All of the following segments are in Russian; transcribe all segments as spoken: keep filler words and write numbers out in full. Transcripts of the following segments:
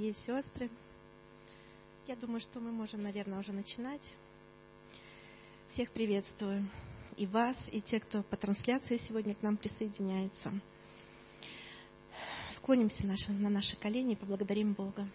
дорогие сестры. Я думаю, что мы можем, наверное, уже начинать. Всех приветствую. И вас, и тех, кто по трансляции сегодня к нам присоединяется. Склонимся наши, на наши колени и поблагодарим Бога.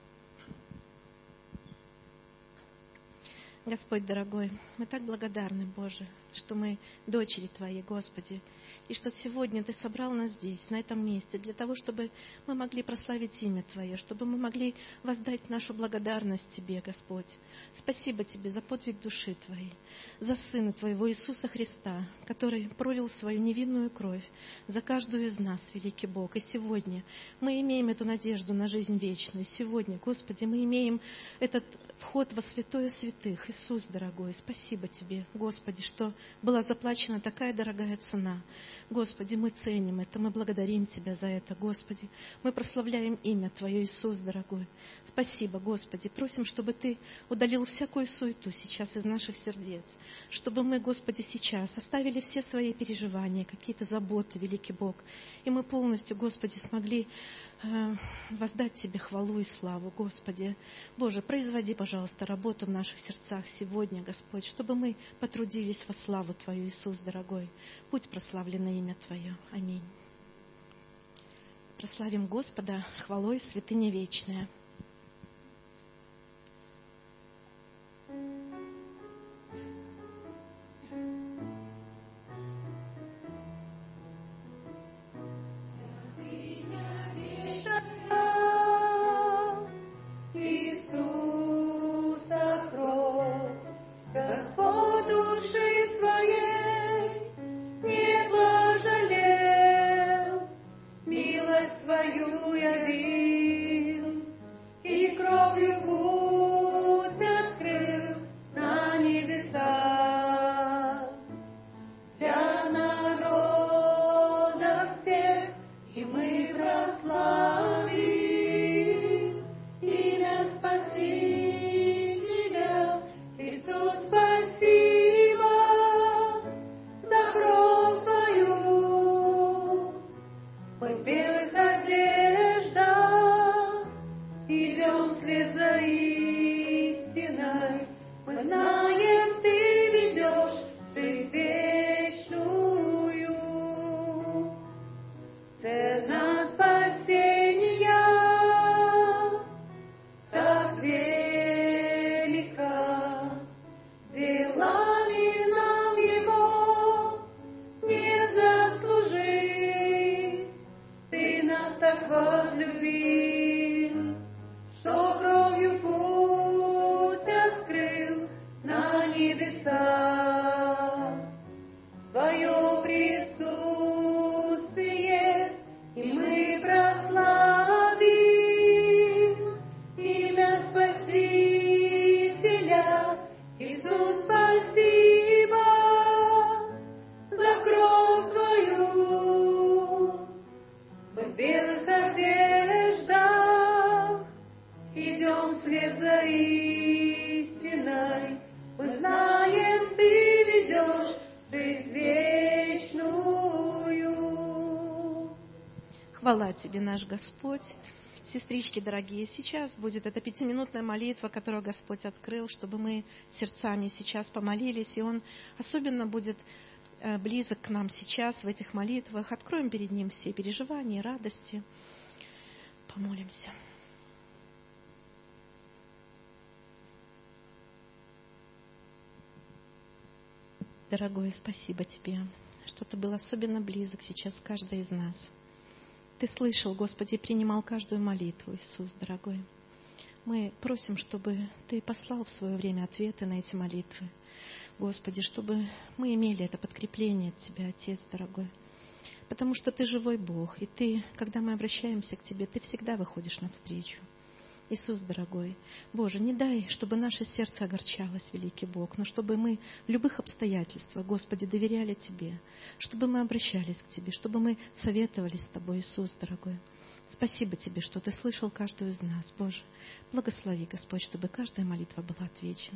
Господь дорогой, мы так благодарны, Боже, что мы дочери Твои, Господи, и что сегодня Ты собрал нас здесь, на этом месте, для того, чтобы мы могли прославить имя Твое, чтобы мы могли воздать нашу благодарность Тебе, Господь. Спасибо Тебе за подвиг души Твоей, за Сына Твоего Иисуса Христа, который пролил свою невинную кровь за каждую из нас, великий Бог. И сегодня мы имеем эту надежду на жизнь вечную. Сегодня, Господи, мы имеем этот вход во святое святых. Иисус, дорогой, спасибо Тебе, Господи, что была заплачена такая дорогая цена. Господи, мы ценим это, мы благодарим Тебя за это, Господи. Мы прославляем имя Твое, Иисус, дорогой. Спасибо, Господи. Просим, чтобы Ты удалил всякую суету сейчас из наших сердец. Чтобы мы, Господи, сейчас оставили все свои переживания, какие-то заботы, великий Бог. И мы полностью, Господи, смогли э, воздать Тебе хвалу и славу, Господи. Боже, производи, пожалуйста, работу в наших сердцах сегодня, Господь, чтобы мы потрудились во славу Твою, Иисус, дорогой. Будь прославлено имя Твое. Аминь. Прославим Господа хвалой святыня вечная. Хвала Тебе, наш Господь. Сестрички дорогие, сейчас будет эта пятиминутная молитва, которую Господь открыл, чтобы мы сердцами сейчас помолились, и Он особенно будет близок к нам сейчас в этих молитвах. Откроем перед Ним все переживания, радости. Помолимся. Дорогой, спасибо Тебе, что Ты был особенно близок сейчас к каждой из нас. Ты слышал, Господи, и принимал каждую молитву, Иисус, дорогой. Мы просим, чтобы Ты послал в свое время ответы на эти молитвы. Господи, чтобы мы имели это подкрепление от Тебя, Отец, дорогой. Потому что Ты живой Бог, и Ты, когда мы обращаемся к Тебе, Ты всегда выходишь навстречу. Иисус, дорогой, Боже, не дай, чтобы наше сердце огорчалось, великий Бог, но чтобы мы в любых обстоятельствах, Господи, доверяли Тебе, чтобы мы обращались к Тебе, чтобы мы советовались с Тобой, Иисус, дорогой. Спасибо Тебе, что Ты слышал каждую из нас, Боже. Благослови, Господь, чтобы каждая молитва была отвечена.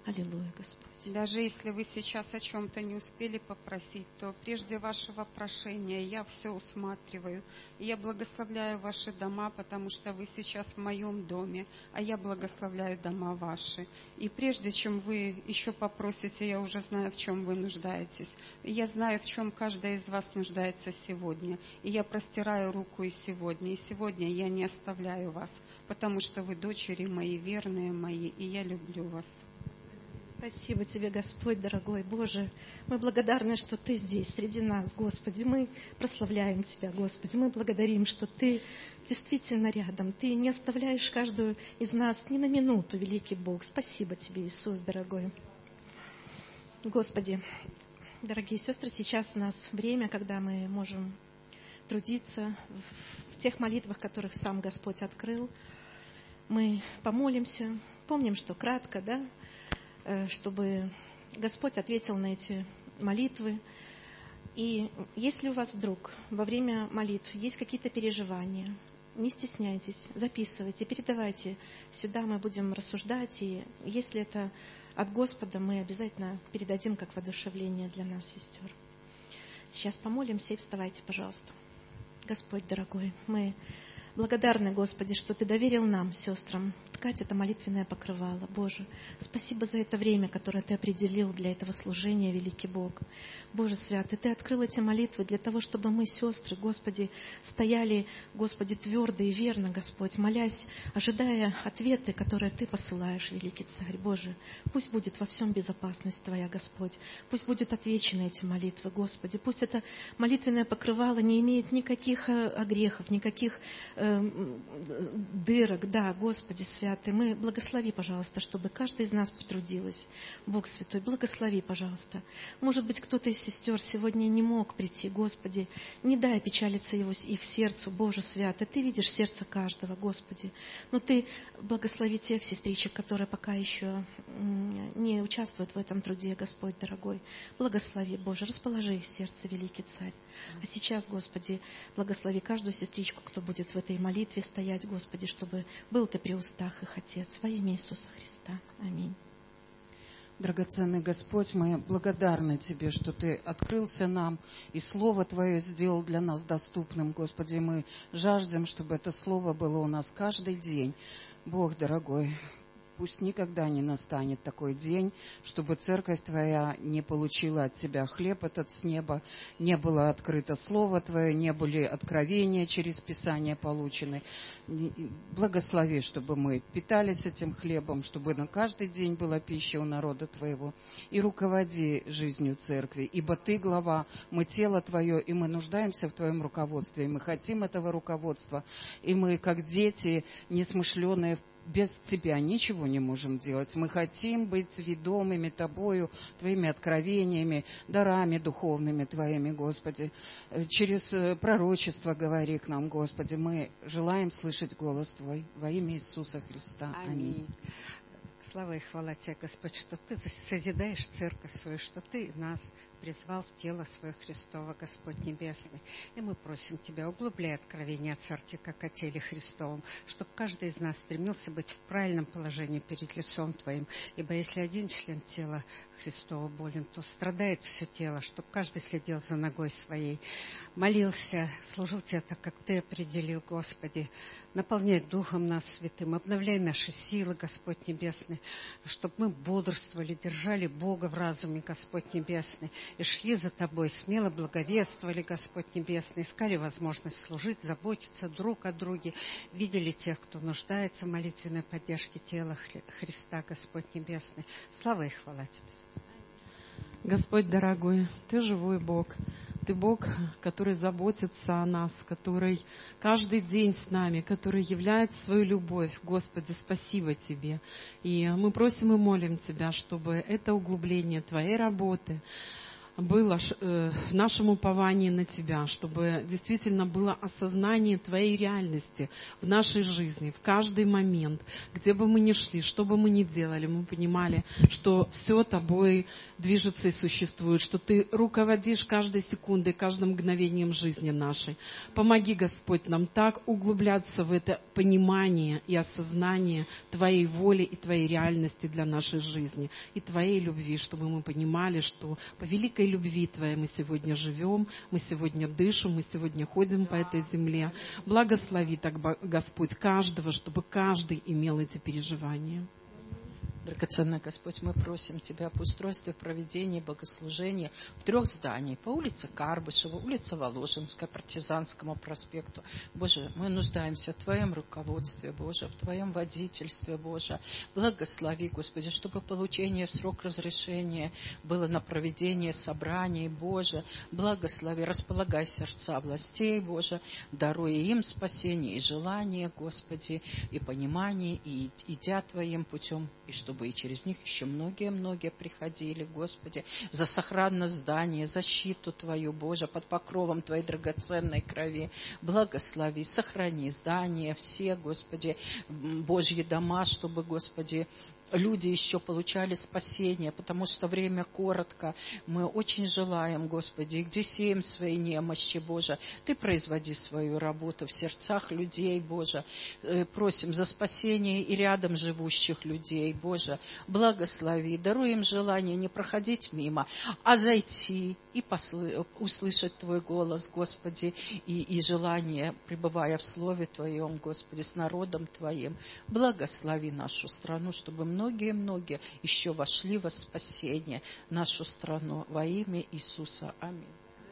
Аллилуйя, Господь. Даже если вы сейчас о чем-то не успели попросить, то прежде вашего прошения я все усматриваю. И я благословляю ваши дома, потому что вы сейчас в моем доме, а я благословляю дома ваши. И прежде чем вы еще попросите, я уже знаю, в чем вы нуждаетесь. И я знаю, в чем каждая из вас нуждается сегодня. И я простираю руку и сегодня. И сегодня я не оставляю вас, потому что вы дочери мои, верные мои, и я люблю вас. Спасибо Тебе, Господь, дорогой Боже. Мы благодарны, что Ты здесь, среди нас, Господи. Мы прославляем Тебя, Господи. Мы благодарим, что Ты действительно рядом. Ты не оставляешь каждую из нас ни на минуту, великий Бог. Спасибо Тебе, Иисус, дорогой. Господи, дорогие сестры, сейчас у нас время, когда мы можем трудиться в тех молитвах, которых сам Господь открыл. Мы помолимся. Помним, что кратко, да? Чтобы Господь ответил на эти молитвы. И если у вас вдруг во время молитв есть какие-то переживания, не стесняйтесь, записывайте, передавайте сюда, мы будем рассуждать. И если это от Господа, мы обязательно передадим как воодушевление для нас, сестер. Сейчас помолимся и вставайте, пожалуйста. Господь дорогой, мы благодарны, Господи, что Ты доверил нам, сестрам, ткать это молитвенное покрывало. Боже, спасибо за это время, которое Ты определил для этого служения, великий Бог. Боже святый, Ты открыл эти молитвы для того, чтобы мы, сестры, Господи, стояли, Господи, твердо и верно, Господь, молясь, ожидая ответы, которые Ты посылаешь, великий Царь. Боже, пусть будет во всем безопасность Твоя, Господь. Пусть будет отвечены эти молитвы, Господи. Пусть это молитвенное покрывало не имеет никаких огрехов, никаких дырок, да, Господи святый, мы благослови, пожалуйста, чтобы каждый из нас потрудилась. Бог святой, благослови, пожалуйста. Может быть, кто-то из сестер сегодня не мог прийти, Господи, не дай печалиться его, их сердцу, Боже святый, Ты видишь сердце каждого, Господи, но Ты благослови тех сестричек, которые пока еще не участвуют в этом труде, Господь дорогой. Благослови, Боже, расположи их сердце, великий Царь. А сейчас, Господи, благослови каждую сестричку, кто будет в этой молитве стоять, Господи, чтобы был Ты при устах их, Отец, во имя Иисуса Христа. Аминь. Драгоценный Господь, мы благодарны Тебе, что Ты открылся нам и Слово Твое сделал для нас доступным, Господи. Мы жаждем, чтобы это Слово было у нас каждый день. Бог дорогой, пусть никогда не настанет такой день, чтобы церковь Твоя не получила от Тебя хлеб этот с неба, не было открыто Слово Твое, не были откровения через Писание получены. Благослови, чтобы мы питались этим хлебом, чтобы на каждый день была пища у народа Твоего. И руководи жизнью церкви, ибо Ты глава, мы тело Твое, и мы нуждаемся в Твоем руководстве, и мы хотим этого руководства, и мы, как дети несмышленые, без Тебя ничего не можем делать. Мы хотим быть ведомыми Тобою, Твоими откровениями, дарами духовными Твоими, Господи. Через пророчество говори к нам, Господи. Мы желаем слышать голос Твой во имя Иисуса Христа. Аминь. Слава и хвала Тебе, Господь, что Ты созидаешь церковь свою, что Ты нас призвал в тело свое Христово, Господь Небесный. И мы просим Тебя, углубляй откровение о Церкви, как о теле Христовом, чтобы каждый из нас стремился быть в правильном положении перед лицом Твоим. Ибо если один член тела Христова болен, то страдает все тело, чтобы каждый следил за ногой своей, молился, служил Тебе так, как Ты определил, Господи. Наполняй Духом нас святым, обновляй наши силы, Господь Небесный, чтобы мы бодрствовали, держали Бога в разуме, Господь Небесный, и шли за Тобой, смело благовествовали, Господь Небесный, искали возможность служить, заботиться друг о друге, видели тех, кто нуждается в молитвенной поддержке тела Христа, Господь Небесный. Слава и хвала Тебе. Господь дорогой, Ты живой Бог. Ты Бог, который заботится о нас, который каждый день с нами, который являет свою любовь. Господи, спасибо Тебе. И мы просим и молим Тебя, чтобы это углубление Твоей работы, было в нашем уповании на Тебя, чтобы действительно было осознание Твоей реальности в нашей жизни, в каждый момент, где бы мы ни шли, что бы мы ни делали, мы понимали, что все Тобой движется и существует, что Ты руководишь каждой секундой, каждым мгновением жизни нашей. Помоги, Господь, нам так углубляться в это понимание и осознание Твоей воли и Твоей реальности для нашей жизни, и Твоей любви, чтобы мы понимали, что по великой любви Твоей мы сегодня живем, мы сегодня дышим, мы сегодня ходим по этой земле. Благослови так, Господь, каждого, чтобы каждый имел эти переживания. Драгоценный Господь, мы просим Тебя об устройстве проведения богослужения в трех зданиях. По улице Карбышева, улице Воложенская, Партизанскому проспекту. Боже, мы нуждаемся в Твоем руководстве, Боже, в Твоем водительстве, Боже. Благослови, Господи, чтобы получение в срок разрешения было на проведение собраний, Боже. Благослови, располагай сердца властей, Боже, даруя им спасение и желание, Господи, и понимание, и идя Твоим путем, и что чтобы и через них еще многие-многие приходили, Господи, за сохранность здания, защиту Твою, Боже, под покровом Твоей драгоценной крови. Благослови, сохрани здания все, Господи, Божьи дома, чтобы, Господи, люди еще получали спасение, потому что время коротко. Мы очень желаем, Господи, где сеем свои немощи, Боже, Ты производи свою работу в сердцах людей, Боже. Просим за спасение и рядом живущих людей, Боже. Благослови, даруй им желание не проходить мимо, а зайти и послы... услышать Твой голос, Господи, и, и желание, пребывая в Слове Твоем, Господи, с народом Твоим. Благослови нашу страну, чтобы мы многие-многие еще вошли во спасение нашу страну во имя Иисуса. Аминь.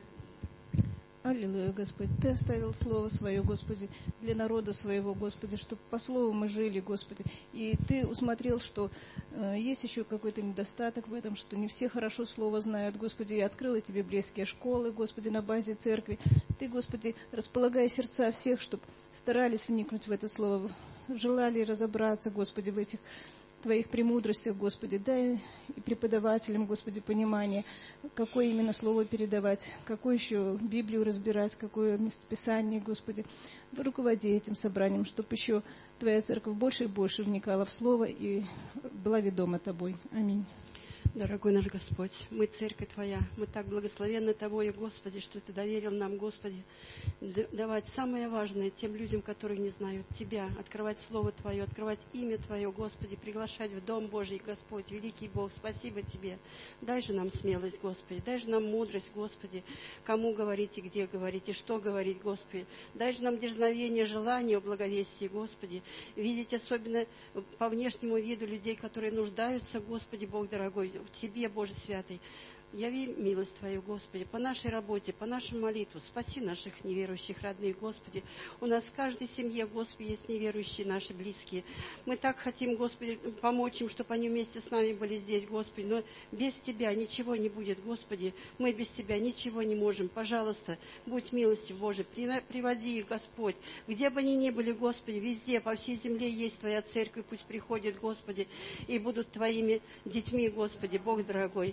Аллилуйя, Господь. Ты оставил Слово Свое, Господи, для народа Своего, Господи, чтобы по Слову мы жили, Господи. И Ты усмотрел, что э, есть еще какой-то недостаток в этом, что не все хорошо Слово знают, Господи. Я открыла Тебе близкие школы, Господи, на базе церкви. Ты, Господи, располагай сердца всех, чтобы старались вникнуть в это Слово, желали разобраться, Господи, в этих Твоих премудростях, Господи, дай и преподавателям, Господи, понимание, какое именно слово передавать, какое еще Библию разбирать, какое местописание, Господи. Руководи этим собранием, чтобы еще Твоя церковь больше и больше вникала в Слово и была ведома Тобой. Аминь. Дорогой наш Господь, мы церковь Твоя, мы так благословенны Тобой, Господи, что Ты доверил нам, Господи, давать самое важное тем людям, которые не знают Тебя, открывать Слово Твое, открывать имя Твое, Господи, приглашать в Дом Божий, Господь, великий Бог, спасибо Тебе. Дай же нам смелость, Господи, дай же нам мудрость, Господи, кому говорить и где говорить, и что говорить, Господи. Дай же нам дерзновение, желание в благовестии, Господи, видеть особенно по внешнему виду людей, которые нуждаются, Господи, Бог дорогой, в Тебе, Боже святый. Яви милость Твою, Господи, по нашей работе, по нашим молитвам. Спаси наших неверующих родных, Господи. У нас в каждой семье, Господи, есть неверующие наши близкие. Мы так хотим, Господи, помочь им, чтобы они вместе с нами были здесь, Господи. Но без Тебя ничего не будет, Господи. Мы без Тебя ничего не можем. Пожалуйста, будь милостив, Боже, приводи их, Господь. Где бы они ни были, Господи, везде, по всей земле есть Твоя церковь. Пусть приходят, Господи, и будут Твоими детьми, Господи, Бог дорогой.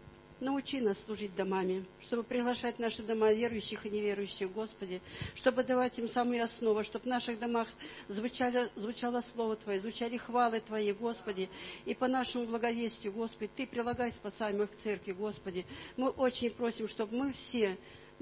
Научи нас служить домами, чтобы приглашать наши дома верующих и неверующих, Господи, чтобы давать им самую основу, чтобы в наших домах звучало, звучало Слово Твое, звучали хвалы Твои, Господи, и по нашему благовестию, Господи, Ты прилагай спасаемых к церкви, Господи. Мы очень просим, чтобы мы все,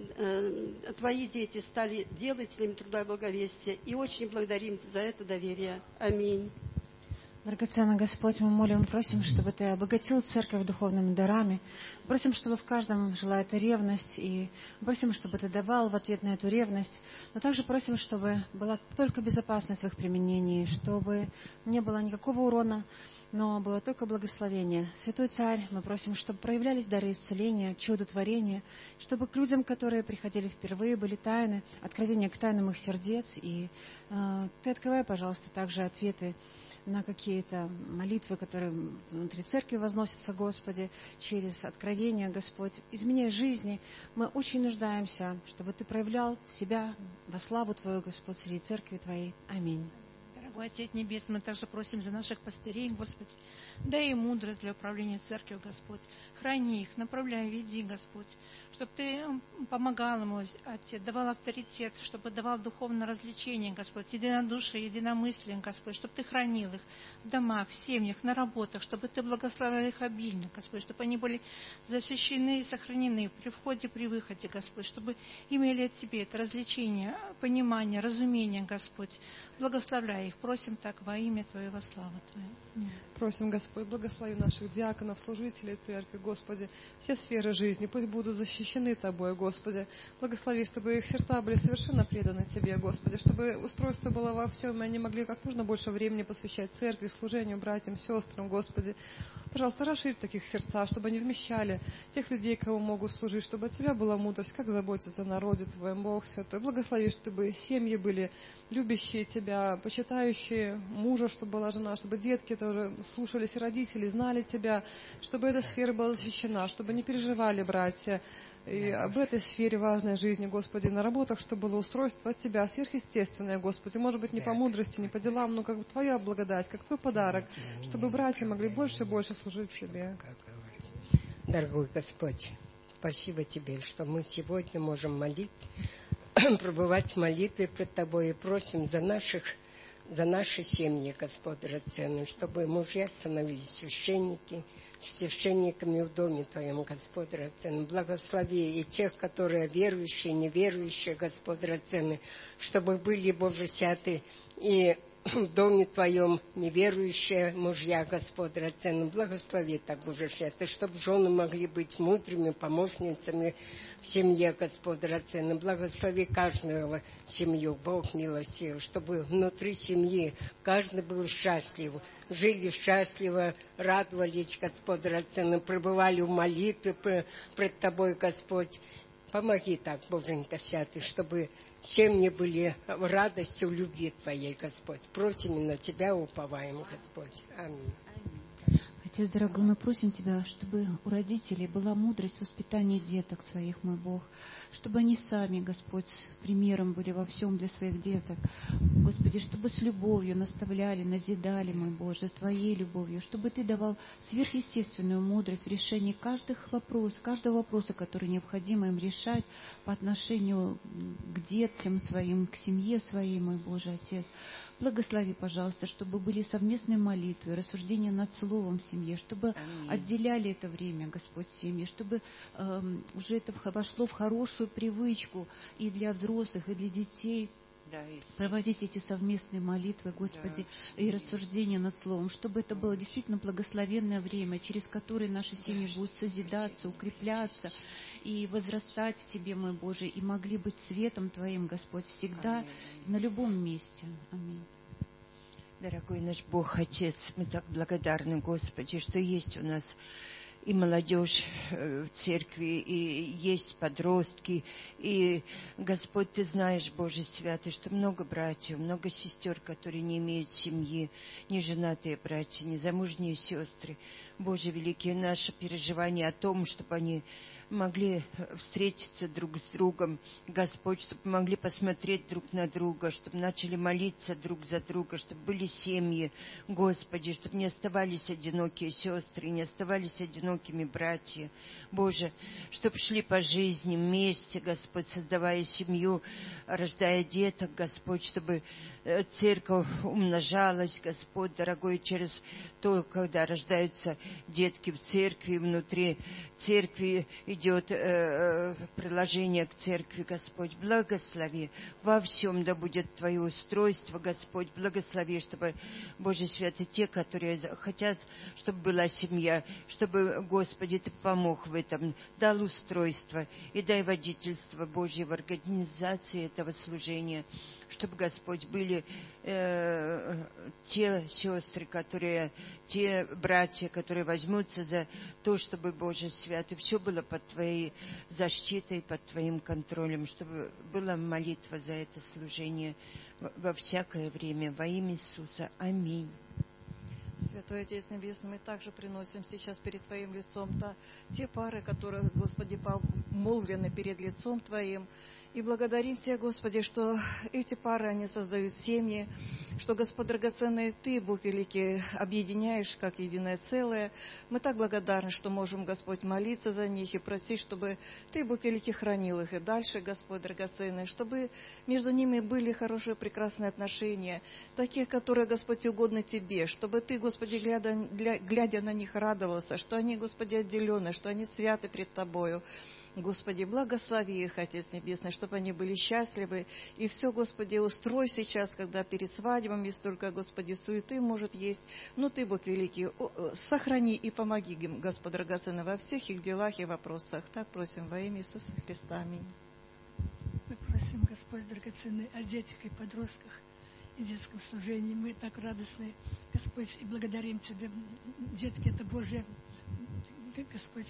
э, Твои дети, стали делателями труда и благовестия, и очень благодарим Тебя за это доверие. Аминь. Драгоценный Господь, мы молим, просим, чтобы Ты обогатил церковь духовными дарами. Просим, чтобы в каждом жила эта ревность, и просим, чтобы Ты давал в ответ на эту ревность. Но также просим, чтобы была только безопасность в их применении, чтобы не было никакого урона, но было только благословение. Святой Царь, мы просим, чтобы проявлялись дары исцеления, чудотворения, чтобы к людям, которые приходили впервые, были тайны, откровения к тайнам их сердец. И э, Ты открывай, пожалуйста, также ответы на какие-то молитвы, которые внутри церкви возносятся, Господи, через откровение, Господь. Изменяй жизни. Мы очень нуждаемся, чтобы Ты проявлял себя во славу Твою, Господь, среди церкви Твоей. Аминь. Дорогой Отец Небесный, мы также просим за наших пастырей, Господь. Дай им мудрость для управления церковью, Господь. Храни их, направляй, веди, Господь. Чтобы Ты помогал ему, Отец, давал авторитет, чтобы давал духовное развлечение, Господь, единодушие, единомыслие, Господь, чтобы Ты хранил их в домах, в семьях, на работах, чтобы Ты благословил их обильно, Господь, чтобы они были защищены и сохранены при входе, при выходе, Господь, чтобы имели от Тебя это развлечение, понимание, разумение, Господь. Благословляй их, просим так во имя Твоего, слава Твоя. Просим, Господь, благослови наших диаконов, служителей церкви, Господи, все сферы жизни, пусть будут защищены Тобой, Господи. Благослови, чтобы их сердца были совершенно преданы Тебе, Господи, чтобы устройство было во всем, и они могли как можно больше времени посвящать церкви, служению, братьям, сестрам, Господи. Пожалуйста, расширь таких сердца, чтобы они вмещали тех людей, кого могут служить, чтобы от Тебя была мудрость, как заботиться о народе Твоем, Бог Святой. Благослови, чтобы семьи были любящие Тебя, почитающие мужа, чтобы была жена, чтобы детки тоже слушались родители, знали Тебя, чтобы эта сфера была защищена, чтобы не переживали братья. И об этой сфере важной жизни, Господи, на работах, чтобы было устройство от Тебя, сверхъестественное, Господи. Может быть, не по мудрости, не по делам, но как бы Твоя благодать, как Твой подарок, чтобы братья могли больше и больше служить Тебе. Дорогой Господь, спасибо Тебе, что мы сегодня можем молить, пребывать в молитве пред Тобой и просим за наших за наши семьи, Господь драгоценный, чтобы мужья становились священники, священниками в доме Твоем, Господь драгоценный. Благослови и тех, которые верующие, неверующие, Господь драгоценный, чтобы были, Боже святые, и в доме Твоем неверующие мужья, Господь драгоценный. Благослови так, Боже святый, чтобы жены могли быть мудрыми помощницами в семье, Господь драгоценный. Благослови каждую семью, Бог милостив, чтобы внутри семьи каждый был счастлив, жили счастливо, радовались, Господь драгоценный, пребывали в молитве пред Тобой, Господь. Помоги так, Боженька святый, чтобы семьи были в радости, в любви Твоей, Господь. Просим и на Тебя уповаем, Господь. Аминь. Отец дорогой, мы просим Тебя, чтобы у родителей была мудрость в воспитании деток своих, мой Бог, чтобы они сами, Господь, примером были во всем для своих деток. Господи, чтобы с любовью наставляли, назидали, мой Боже, Твоей любовью, чтобы Ты давал сверхъестественную мудрость в решении каждых вопросов, каждого вопроса, который необходимо им решать по отношению к детям своим, к семье своей, мой Боже, Отец. Благослови, пожалуйста, чтобы были совместные молитвы, рассуждения над Словом в семье, чтобы Аминь. Отделяли это время, Господь, семьи, чтобы э, уже это вошло в хорошую привычку и для взрослых, и для детей. Да, проводить эти совместные молитвы, Господи, да, и рассуждения над Словом, чтобы это было действительно благословенное время, через которое наши семьи да, будут созидаться, укрепляться и возрастать в Тебе, мой Боже, и могли быть светом Твоим, Господь, всегда, Аминь. На любом месте. Аминь. Дорогой наш Бог, Отец, мы так благодарны, Господи, что есть у нас и молодежь в церкви, и есть подростки, и, Господь, Ты знаешь, Боже святый, что много братьев, много сестер, которые не имеют семьи, неженатые братья, незамужние сестры. Боже великий, наше переживание о том, чтобы они могли встретиться друг с другом, Господь, чтобы могли посмотреть друг на друга, чтобы начали молиться друг за друга, чтобы были семьи, Господи, чтобы не оставались одинокие сестры, не оставались одинокими братья, Боже, чтобы шли по жизни вместе, Господь, создавая семью, рождая деток, Господь, чтобы церковь умножалась, Господь, дорогой, через то, когда рождаются детки в церкви, внутри церкви идет э, приложение к церкви, Господь. Благослови во всем, да будет Твое устройство, Господь. Благослови, чтобы, Боже святый, те, которые хотят, чтобы была семья, чтобы, Господи, Ты помог в этом, дал устройство и дай водительство Божье в организации этого служения, чтобы, Господь, были э, те сестры, которые, те братья, которые возьмутся за то, чтобы, Боже святый, все было под Твоей защитой, под Твоим контролем, чтобы была молитва за это служение во всякое время. Во имя Иисуса. Аминь. Святой Отец Небесный, мы также приносим сейчас перед Твоим лицом та, те пары, которые, Господи, помолвлены перед лицом Твоим. И благодарим Тебя, Господи, что эти пары, они создают семьи, что, Господь драгоценный, Ты, Бог великий, объединяешь как единое целое. Мы так благодарны, что можем, Господь, молиться за них и просить, чтобы Ты, Бог великий, хранил их и дальше, Господь драгоценный, чтобы между ними были хорошие, прекрасные отношения, такие, которые, Господь, угодны Тебе, чтобы Ты, Господи, глядя, глядя на них, радовался, что они, Господи, отделены, что они святы пред Тобою. Господи, благослови их, Отец Небесный, чтобы они были счастливы. И все, Господи, устрой сейчас, когда перед свадьбами столько, Господи, суеты может есть. Но Ты, Бог великий, сохрани и помоги им, Господь драгоценный, во всех их делах и вопросах. Так просим во имя Иисуса Христа. Аминь. Мы просим, Господь драгоценный, о детях и подростках и детском служении. Мы так радостны, Господь, и благодарим Тебя. Детки — это Божья, Господь,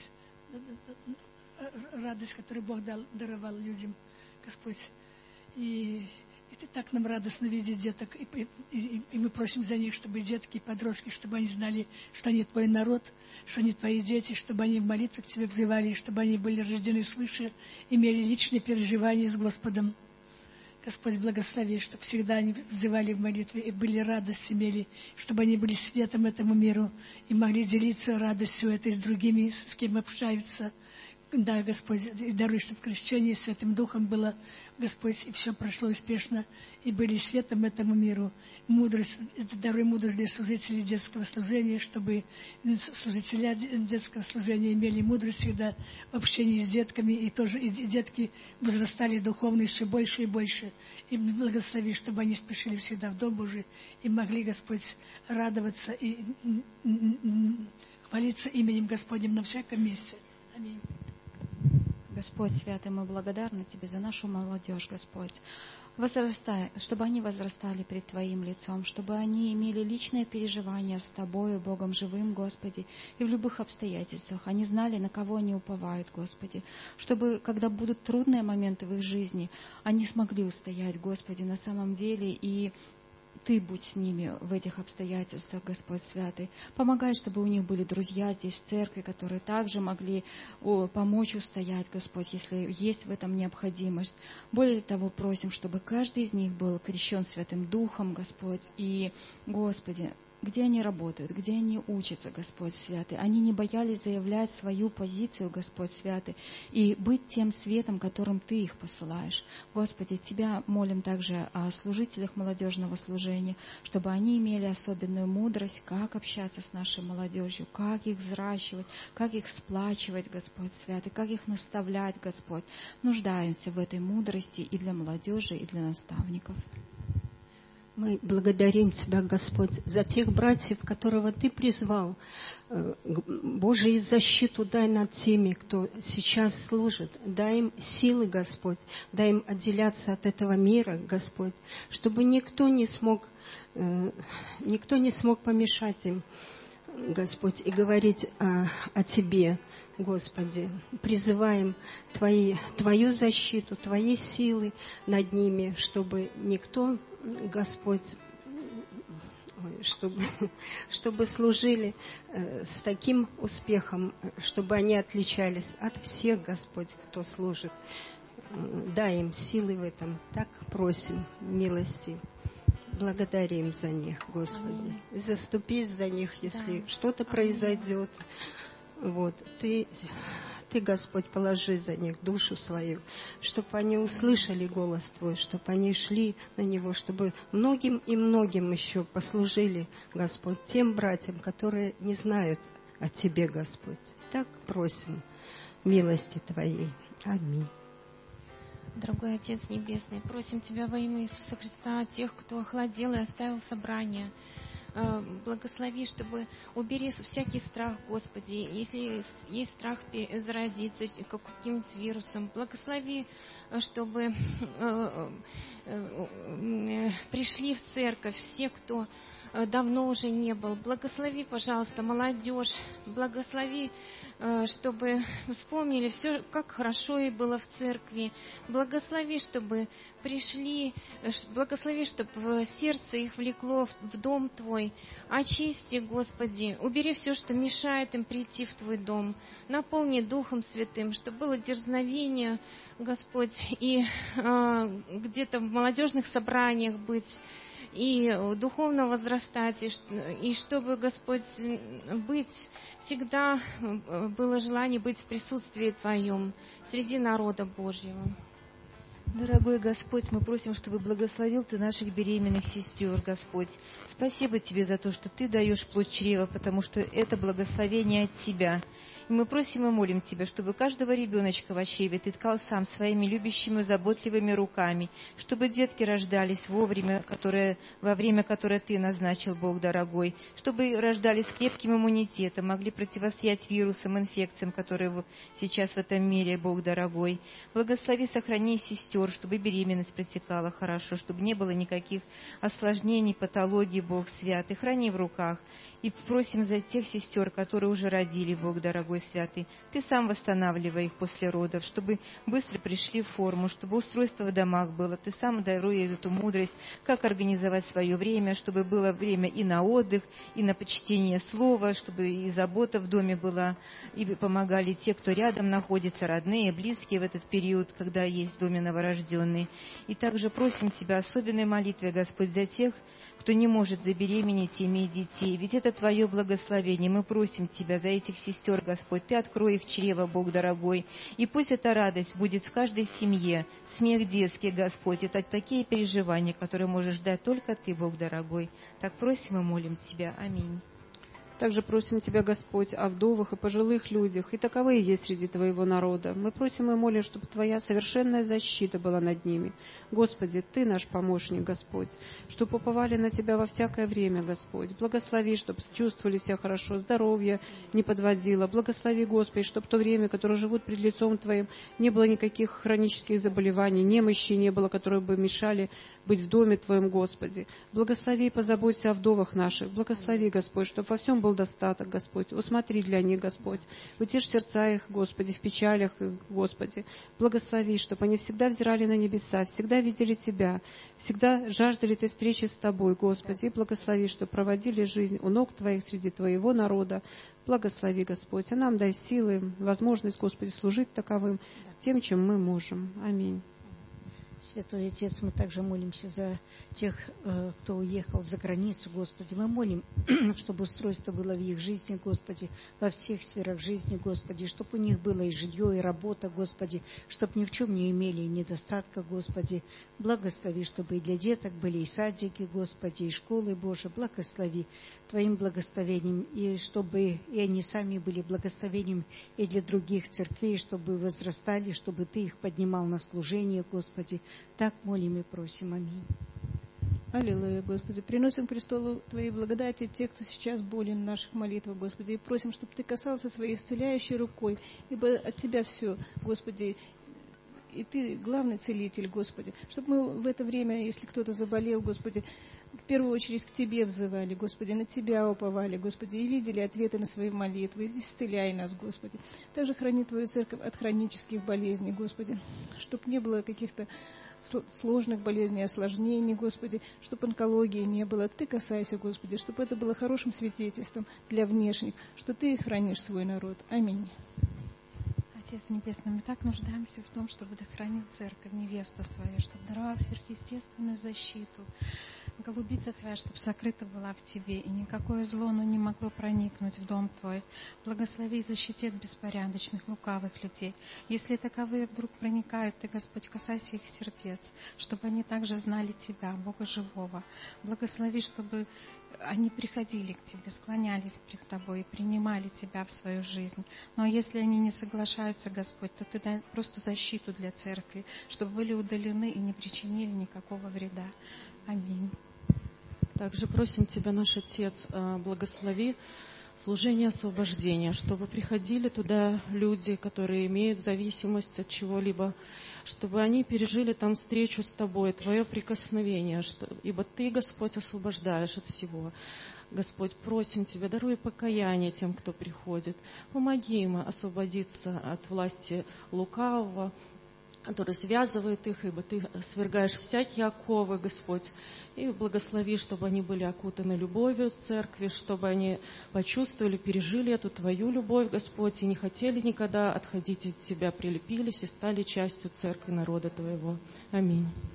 радость, которую Бог дал, даровал людям, Господь. И, и Ты так нам радостно видеть деток. И, и, и, и мы просим за них, чтобы детки и подростки, чтобы они знали, что они Твой народ, что они Твои дети, чтобы они в молитве к Тебе взывали, чтобы они были рождены свыше, имели личные переживания с Господом. Господь, благослови, чтобы всегда они взывали в молитве и были радость, имели, чтобы они были светом этому миру и могли делиться радостью этой с другими, с кем общаются. Да, Господь, и даруй, чтобы крещение Святым Духом было, Господь, и все прошло успешно, и были светом этому миру. Мудрость, даруй мудрость для служителей детского служения, чтобы служители детского служения имели мудрость всегда в общении с детками, и тоже и детки возрастали духовно еще больше и больше. И благослови, чтобы они спешили всегда в Дом Божий и могли, Господь, радоваться и хвалиться именем Господним на всяком месте. Аминь. Господь святый, мы благодарны Тебе за нашу молодежь, Господь. Возрастай, чтобы они возрастали пред Твоим лицом, чтобы они имели личное переживание с Тобою, Богом живым, Господи, и в любых обстоятельствах. Они знали, на кого они уповают, Господи, чтобы, когда будут трудные моменты в их жизни, они смогли устоять, Господи, на самом деле, и Ты будь с ними в этих обстоятельствах, Господь святый. Помогай, чтобы у них были друзья здесь в церкви, которые также могли помочь устоять, Господь, если есть в этом необходимость. Более того, просим, чтобы каждый из них был крещен Святым Духом, Господь. И, Господи, где они работают, где они учатся, Господь святый. Они не боялись заявлять свою позицию, Господь святый, и быть тем светом, которым Ты их посылаешь. Господи, Тебя молим также о служителях молодежного служения, чтобы они имели особенную мудрость, как общаться с нашей молодежью, как их взращивать, как их сплачивать, Господь святый, как их наставлять, Господь. Нуждаемся в этой мудрости и для молодежи, и для наставников. Мы благодарим Тебя, Господь, за тех братьев, которого Ты призвал. Божию защиту дай над теми, кто сейчас служит. Дай им силы, Господь. Дай им отделяться от этого мира, Господь, чтобы никто не смог, никто не смог помешать им, Господь, и говорить о, о Тебе, Господи. Призываем Твои, Твою защиту, Твои силы над ними, чтобы никто, Господь, чтобы, чтобы служили э, с таким успехом, чтобы они отличались от всех, Господь, кто служит. Дай им силы в этом. Так просим милости. Благодарим за них, Господи. Заступись за них, если да. что-то произойдет. Вот. Ты, Ты, Господь, положи за них душу свою, чтобы они услышали голос Твой, чтобы они шли на Него, чтобы многим и многим еще послужили, Господь, тем братьям, которые не знают о Тебе, Господь. Так просим милости Твоей. Аминь. Дорогой Отец Небесный, просим Тебя во имя Иисуса Христа, тех, кто охладел и оставил собрание, благослови, чтобы убери всякий страх, Господи, если есть страх заразиться каким-нибудь вирусом, благослови, чтобы пришли в церковь все, кто давно уже не был. Благослови, пожалуйста, молодежь, благослови, чтобы вспомнили все, как хорошо ей было в церкви. Благослови, чтобы пришли, благослови, чтобы сердце их влекло в дом Твой. Очисти, Господи, убери все, что мешает им прийти в Твой дом. Наполни Духом Святым, чтобы было дерзновение, Господь, и э, где-то в молодежных собраниях быть, и духовно возрастать, и, и чтобы, Господь, быть, всегда было желание быть в присутствии Твоем среди народа Божьего. Дорогой Господь, мы просим, чтобы благословил Ты наших беременных сестер, Господь. Спасибо Тебе за то, что Ты даешь плод чрева, потому что это благословение от Тебя. И мы просим и молим Тебя, чтобы каждого ребеночка в чреве Ты ткал сам своими любящими, заботливыми руками, чтобы детки рождались вовремя, которое, во время, которое Ты назначил, Бог дорогой, чтобы рождались с крепким иммунитетом, могли противостоять вирусам, инфекциям, которые сейчас в этом мире, Бог дорогой. Благослови, сохрани сестер, чтобы беременность протекала хорошо, чтобы не было никаких осложнений, патологий, Бог святый. Храни в руках. И просим за тех сестер, которые уже родили, Бог дорогой святый. Ты сам восстанавливай их после родов, чтобы быстро пришли в форму, чтобы устройство в домах было. Ты сам даруй эту мудрость, как организовать свое время, чтобы было время и на отдых, и на почтение слова, чтобы и забота в доме была, и помогали те, кто рядом находится, родные, близкие в этот период, когда есть в доме новорожденные. И также просим Тебя особенной молитвой, Господь, за тех, кто не может забеременеть и иметь детей. Ведь это Твое благословение. Мы просим Тебя за этих сестер, Господь. Ты открой их чрево, Бог дорогой. И пусть эта радость будет в каждой семье. Смех детский, Господь. Это такие переживания, которые можешь дать только Ты, Бог дорогой. Так просим и молим Тебя. Аминь. Также просим Тебя, Господь, о вдовах и пожилых людях, и таковые есть среди Твоего народа. Мы просим и молим, чтобы Твоя совершенная защита была над ними. Господи, Ты наш помощник, Господь, чтобы уповали на Тебя во всякое время, Господь. Благослови, чтобы чувствовали себя хорошо, здоровье не подводило. Благослови, Господи, чтобы в то время, которое живут пред лицом Твоим, не было никаких хронических заболеваний, немощи не было, которые бы мешали быть в доме Твоем, Господи. Благослови и позаботься о вдовах наших. Благослови, Господь, чтобы во всем был достаток, Господь. Усмотри для них, Господь. Утешь сердца их, Господи, в печалях, Господи. Благослови, чтобы они всегда взирали на небеса, всегда видели Тебя, всегда жаждали Ты встречи с Тобой, Господи. И благослови, чтобы проводили жизнь у ног Твоих среди Твоего народа. Благослови, Господь. А нам дай силы, возможность, Господи, служить таковым, тем, чем мы можем. Аминь. Святой Отец, мы также молимся за тех, кто уехал за границу, Господи. Мы молим, чтобы устройство было в их жизни, Господи, во всех сферах жизни, Господи, чтобы у них было и жилье, и работа, Господи, чтобы ни в чем не имели недостатка, Господи. Благослови, чтобы и для деток были и садики, Господи, и школы, Боже, благослови Твоим благословением, и чтобы и они сами были благословением и для других церквей, чтобы возрастали, чтобы Ты их поднимал на служение, Господи. Так молим и просим. Аминь. Аллилуйя, Господи. Приносим к престолу Твоей благодати тех, кто сейчас болен в наших молитвах, Господи. И просим, чтобы Ты касался своей исцеляющей рукой, ибо от Тебя все, Господи. И Ты главный целитель, Господи. Чтобы мы в это время, если кто-то заболел, Господи, в первую очередь к Тебе взывали, Господи, на Тебя уповали, Господи, и видели ответы на свои молитвы. Исцеляй нас, Господи. Также храни Твою церковь от хронических болезней, Господи, чтобы не было каких-то сложных болезней, осложнений, Господи, чтобы онкологии не было. Ты касайся, Господи, чтобы это было хорошим свидетельством для внешних, что Ты хранишь свой народ. Аминь. Отец Небесный, мы так нуждаемся в том, чтобы Ты хранил церковь, невесту свою, чтобы даровал сверхъестественную защиту. Голубица Твоя, чтобы сокрыта была в Тебе, и никакое зло оно не могло проникнуть в дом Твой. Благослови и защити от беспорядочных, лукавых людей. Если таковые вдруг проникают, Ты, Господь, касайся их сердец, чтобы они также знали Тебя, Бога живого. Благослови, чтобы они приходили к Тебе, склонялись пред Тобой и принимали Тебя в свою жизнь. Но если они не соглашаются, Господь, то Ты дай просто защиту для церкви, чтобы были удалены и не причинили никакого вреда. Аминь. Также просим Тебя, наш Отец, благослови служение освобождения, чтобы приходили туда люди, которые имеют зависимость от чего-либо, чтобы они пережили там встречу с Тобой, Твое прикосновение, что, ибо Ты, Господь, освобождаешь от всего. Господь, просим Тебя, даруй покаяние тем, кто приходит. Помоги им освободиться от власти лукавого, который связывает их, ибо Ты свергаешь всякие оковы, Господь, и благослови, чтобы они были окутаны любовью церкви, чтобы они почувствовали, пережили эту Твою любовь, Господь, и не хотели никогда отходить от Тебя, прилепились и стали частью церкви народа Твоего. Аминь.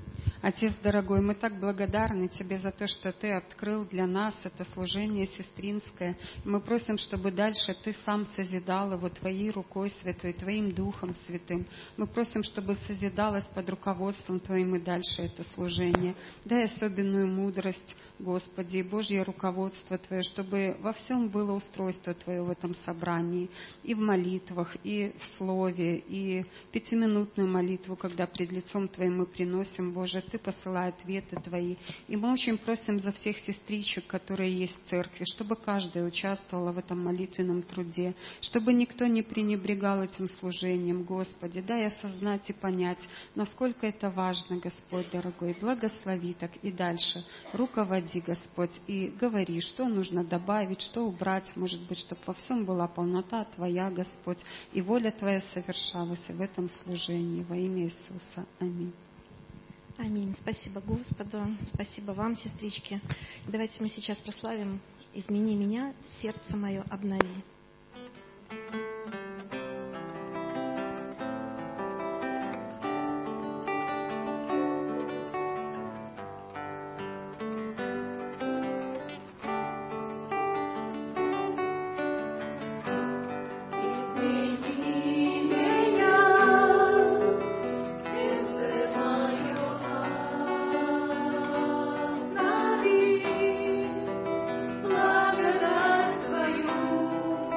Отец дорогой, мы так благодарны Тебе за то, что Ты открыл для нас это служение сестринское. Мы просим, чтобы дальше Ты сам созидал его Твоей рукой святой, Твоим Духом Святым. Мы просим, чтобы созидалось под руководством Твоим и дальше это служение. Дай особенную мудрость, Господи, и Божье руководство Твое, чтобы во всем было устройство Твое в этом собрании, и в молитвах, и в слове, и пятиминутную молитву, когда пред лицом Твоим мы приносим, Боже, Ты посылай ответы Твои. И мы очень просим за всех сестричек, которые есть в церкви, чтобы каждая участвовала в этом молитвенном труде, чтобы никто не пренебрегал этим служением, Господи. Дай осознать и понять, насколько это важно, Господь дорогой. Благослови так и дальше. Руководи, Господь, и говори, что нужно добавить, что убрать, может быть, чтобы во всем была полнота Твоя, Господь, и воля Твоя совершалась в этом служении. Во имя Иисуса. Аминь. Аминь. Спасибо Господу. Спасибо вам, сестрички. Давайте мы сейчас прославим «Измени меня, сердце мое обнови». Благодать свою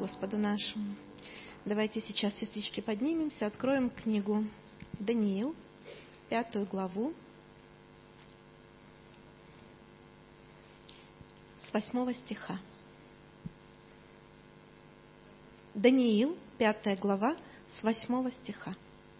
Господу нашему. Давайте сейчас, сестрички, поднимемся, откроем книгу Даниил, пятую главу, с восьмого стиха. Даниил, пятая глава, с восьмого стиха.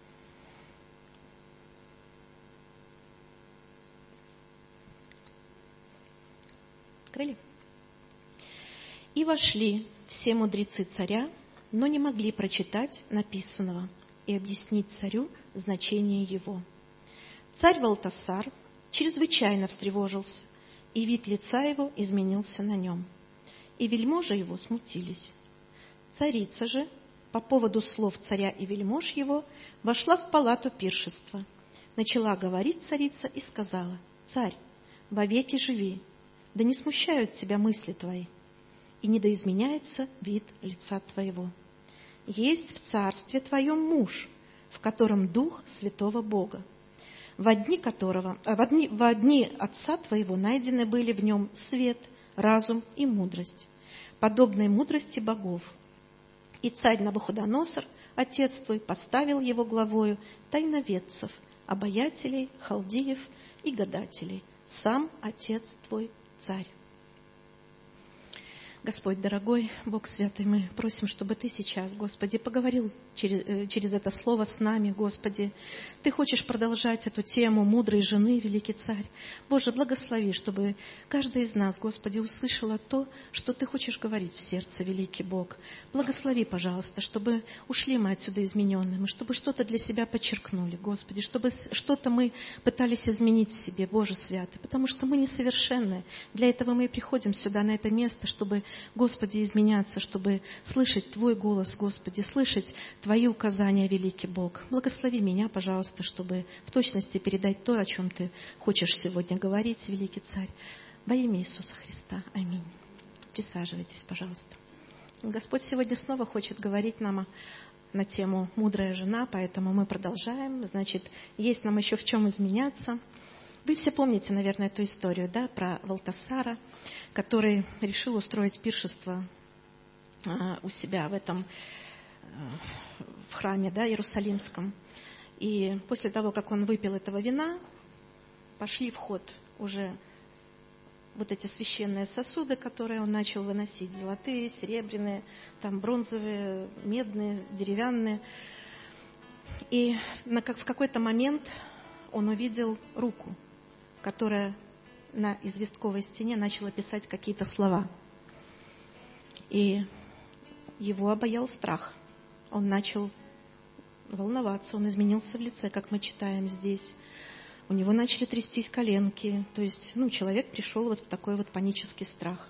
Открыли? «И вошли все мудрецы царя, но не могли прочитать написанного и объяснить царю значение его. Царь Валтасар чрезвычайно встревожился, и вид лица его изменился на нем, и вельможи его смутились. Царица же, по поводу слов царя и вельмож его, вошла в палату пиршества. Начала говорить царица и сказала: «Царь, вовеки живи, да не смущают тебя мысли твои, и не доизменяется вид лица твоего. Есть в царстве твоем муж, в котором дух святого Бога, во дни которого, во дни, во дни отца твоего найдены были в нем свет, разум и мудрость, подобной мудрости богов. И царь Навуходоносор, отец твой, поставил его главою тайноведцев, обаятелей, халдеев и гадателей, сам отец твой царь». Господь дорогой, Бог святый, мы просим, чтобы Ты сейчас, Господи, поговорил через, через это слово с нами, Господи. Ты хочешь продолжать эту тему мудрой жены, великий Царь. Боже, благослови, чтобы каждый из нас, Господи, услышала то, что Ты хочешь говорить в сердце, великий Бог. Благослови, пожалуйста, чтобы ушли мы отсюда измененными, чтобы что-то для себя подчеркнули, Господи, чтобы что-то мы пытались изменить в себе, Боже святый, потому что мы несовершенны. Для этого мы и приходим сюда, на это место, чтобы, Господи, изменяться, чтобы слышать Твой голос, Господи, слышать Твои указания, великий Бог. Благослови меня, пожалуйста, чтобы в точности передать то, о чем Ты хочешь сегодня говорить, великий Царь. Во имя Иисуса Христа. Аминь. Присаживайтесь, пожалуйста. Господь сегодня снова хочет говорить нам на тему «Мудрая жена», поэтому мы продолжаем. Значит, есть нам еще в чем изменяться. Вы все помните, наверное, эту историю, да, про Валтасара, который решил устроить пиршество у себя в этом в храме, да, Иерусалимском. И после того, как он выпил этого вина, пошли в ход уже вот эти священные сосуды, которые он начал выносить: золотые, серебряные, там бронзовые, медные, деревянные. И на, как, в какой-то момент он увидел руку, которая на известковой стене начала писать какие-то слова. И его обаял страх. Он начал волноваться, он изменился в лице, как мы читаем здесь. У него начали трястись коленки. То есть, ну, человек пришел вот в такой вот панический страх.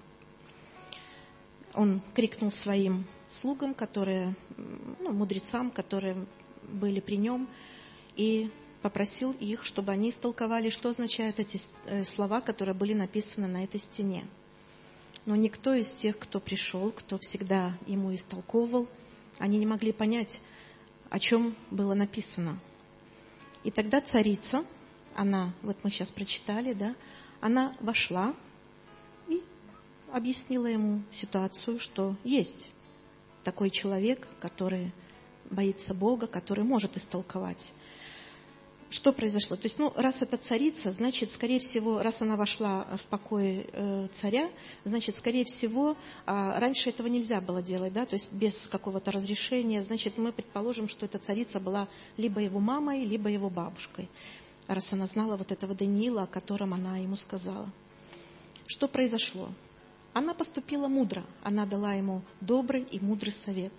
Он крикнул своим слугам, которые, ну, мудрецам, которые были при нем, и попросил их, чтобы они истолковали, что означают эти слова, которые были написаны на этой стене. Но никто из тех, кто пришел, кто всегда ему истолковывал, они не могли понять, о чем было написано. И тогда царица, она, вот мы сейчас прочитали, да, она вошла и объяснила ему ситуацию, что есть такой человек, который боится Бога, который может истолковать. Что произошло? То есть, ну, раз это царица, значит, скорее всего, раз она вошла в покой э, царя, значит, скорее всего, э, раньше этого нельзя было делать, да, то есть без какого-то разрешения. Значит, мы предположим, что эта царица была либо его мамой, либо его бабушкой, раз она знала вот этого Даниила, о котором она ему сказала. Что произошло? Она поступила мудро, она дала ему добрый и мудрый совет.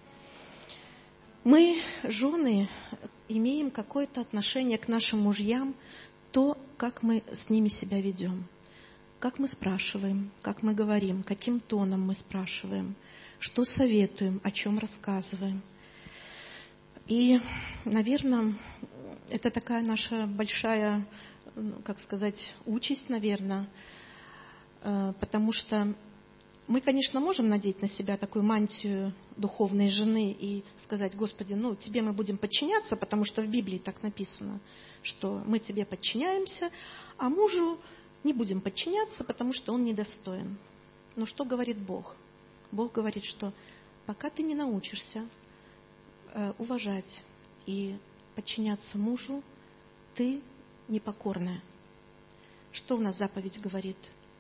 Мы, жены, имеем какое-то отношение к нашим мужьям, то, как мы с ними себя ведем, как мы спрашиваем, как мы говорим, каким тоном мы спрашиваем, что советуем, о чем рассказываем. И, наверное, это такая наша большая, как сказать, участь, наверное, потому что мы, конечно, можем надеть на себя такую мантию духовной жены и сказать: Господи, ну, Тебе мы будем подчиняться, потому что в Библии так написано, что мы Тебе подчиняемся, а мужу не будем подчиняться, потому что он недостоин. Но что говорит Бог? Бог говорит, что пока ты не научишься э, уважать и подчиняться мужу, ты непокорная. Что у нас заповедь говорит?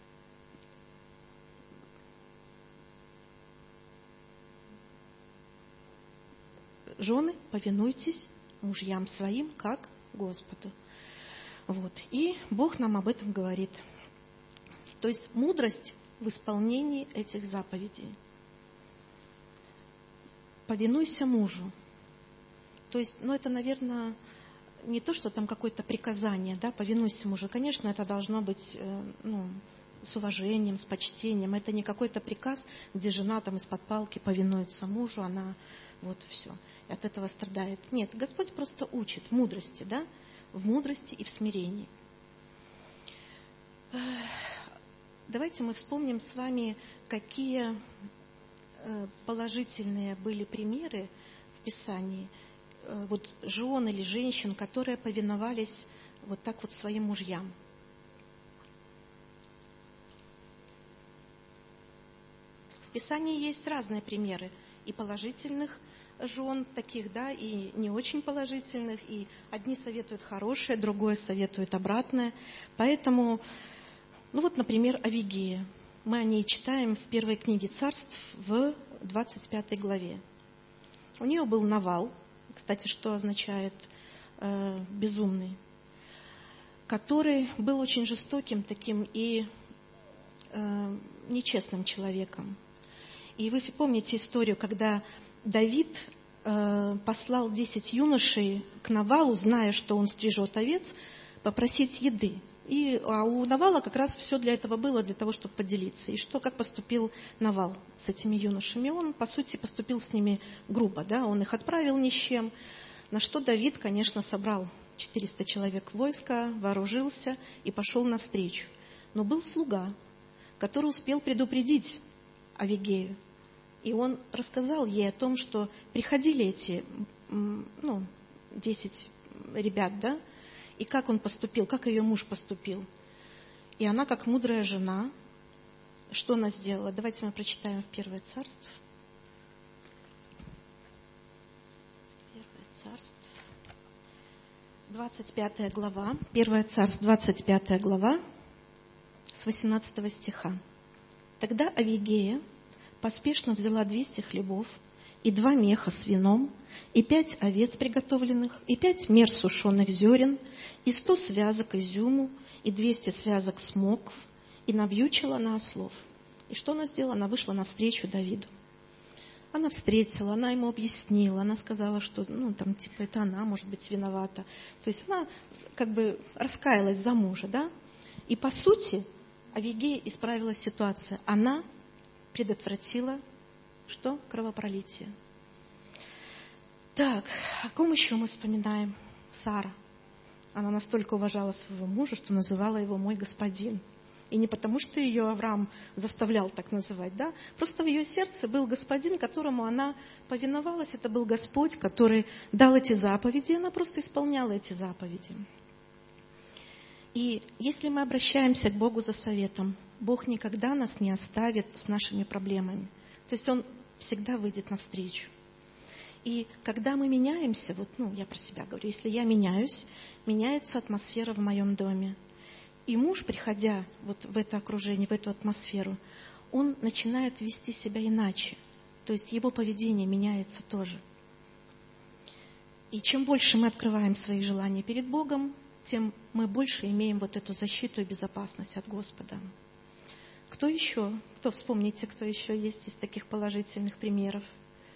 Жены, повинуйтесь мужьям своим, как Господу. Вот. И Бог нам об этом говорит. То есть мудрость в исполнении этих заповедей. Повинуйся мужу. То есть, ну это, наверное, не то, что там какое-то приказание, да, повинуйся мужу. Конечно, это должно быть, э, ну, с уважением, с почтением. Это не какой-то приказ, где жена там из-под палки повинуется мужу, она вот все, и от этого страдает. Нет, Господь просто учит в мудрости, да, в мудрости и в смирении. Давайте мы вспомним с вами, какие положительные были примеры в Писании вот жен или женщин, которые повиновались вот так вот своим мужьям. В Писании есть разные примеры и положительных жен таких, да, и не очень положительных, и одни советуют хорошее, другое советует обратное. Поэтому, ну вот, например, Авигея. Мы о ней читаем в первой книге Царств в двадцать пятой главе. У нее был Навал, кстати, что означает э, безумный, который был очень жестоким таким и э, нечестным человеком. И вы помните историю, когда Давид э, послал десять юношей к Навалу, зная, что он стрижет овец, попросить еды. И, а у Навала как раз все для этого было, для того, чтобы поделиться. И что, как поступил Навал с этими юношами? Он, по сути, поступил с ними грубо. Да? Он их отправил ни с чем. На что Давид, конечно, собрал четыреста человек войска, вооружился и пошел навстречу. Но был слуга, который успел предупредить Авигею. И он рассказал ей о том, что приходили эти, ну, десять ребят, да, и как он поступил, как ее муж поступил. И она, как мудрая жена, что она сделала? Давайте мы прочитаем в Первое Царство. Первое Царство. двадцать пятая глава. Первое Царство, двадцать пятая глава, с восемнадцатого стиха. Тогда Авигея поспешно взяла двести хлебов и два меха с вином, и пять овец приготовленных, и пять мер сушеных зерен, и сто связок изюму, и двести связок смокв, и навьючила на ослов. И что она сделала? Она вышла навстречу Давиду. Она встретила, она ему объяснила, она сказала, что, ну, там, типа, это она, может быть, виновата. То есть она, как бы, раскаялась за мужа, да? И, по сути, Авигея исправила ситуацию. Она предотвратила, что? Кровопролитие. Так, о ком еще мы вспоминаем? Сара. Она настолько уважала своего мужа, что называла его «мой господин». И не потому, что ее Авраам заставлял так называть, да? Просто в ее сердце был господин, которому она повиновалась. Это был Господь, который дал эти заповеди, и она просто исполняла эти заповеди. И если мы обращаемся к Богу за советом, Бог никогда нас не оставит с нашими проблемами. То есть Он всегда выйдет навстречу. И когда мы меняемся, вот, ну, я про себя говорю, если я меняюсь, меняется атмосфера в моем доме. И муж, приходя вот в это окружение, в эту атмосферу, он начинает вести себя иначе. То есть его поведение меняется тоже. И чем больше мы открываем свои желания перед Богом, тем мы больше имеем вот эту защиту и безопасность от Господа. Кто еще? Кто, вспомните, кто еще есть из таких положительных примеров?